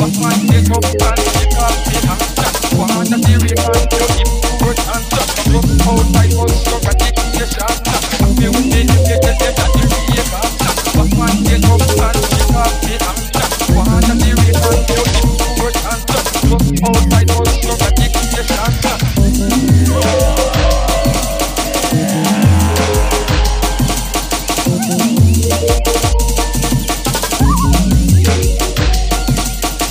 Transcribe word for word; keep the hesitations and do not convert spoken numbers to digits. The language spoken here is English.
But man, take up and take off the hand. Just wanna see we man, you important. Just come outside for